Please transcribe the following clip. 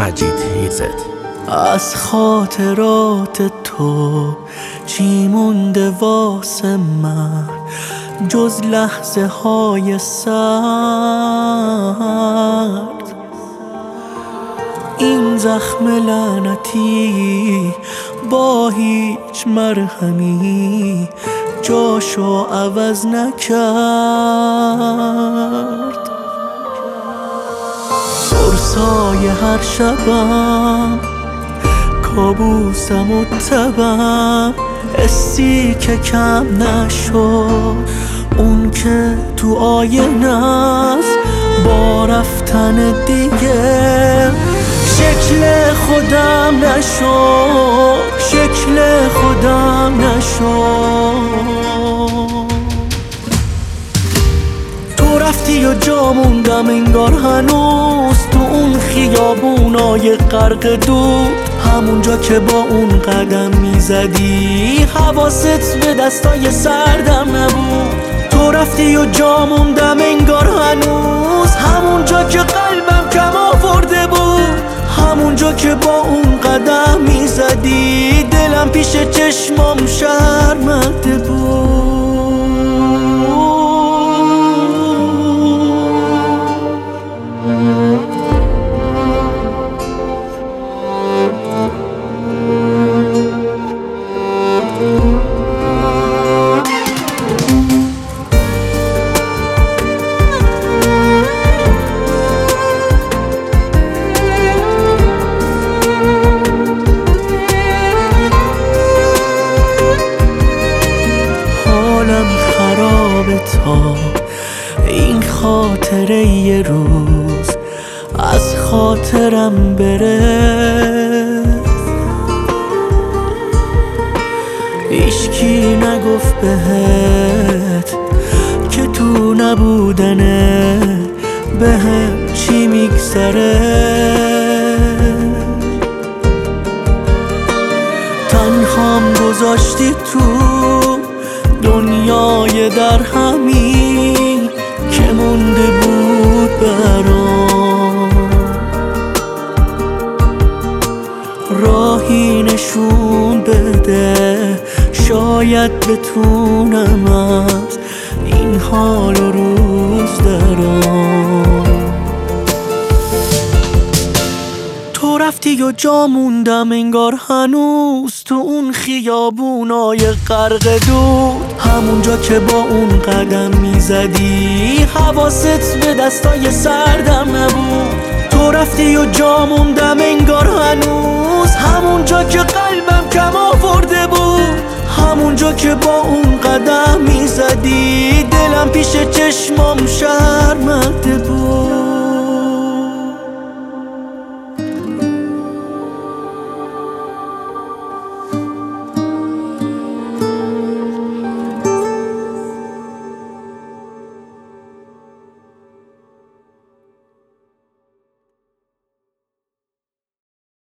مجید هیزت. از خاطرات تو چی مونده واسه من جز لحظه های سرد؟ این زخم لعنتی با هیچ مرهمی جاشو عوض نکرد. فرسای هر شبم، کابوسم و تبم، حسی که کم نشد، اون که تو آینه است با رفتن دیگه شکل خودم نشد، شکل خودم نشد. تو رفتی و جا موندم انگار هنوز تو اون خیابونای غرق دود، همونجا که با اون قدم میزدی حواست به دستای سردم نبود. تو رفتی و جا موندم انگار هنوز همونجا که قلبم کم آورده بود، همونجا که با اون قدم میزدی دلم پیش چشمام شرمنده بود. تا این خاطره یه روز از خاطرم بره، هیچکی نگفت بهت که تو نبودنه بهم چی میگذره. تنهام گذاشتی تو دنیای در همین که مونده بود برام، راهی نشون بده شاید بتونم از این حال و روز درام. تو رفتی و جا موندم انگار هنوز تو اون خیابونای غرق دود، همونجا که با اون قدم میزدی حواست به دستای سردم نبود. تو رفتی و جا موندم انگار هنوز همونجا که قلبم کم آورده بود، همونجا که با اون قدم میزدی دلم پیش چشمام شرمنده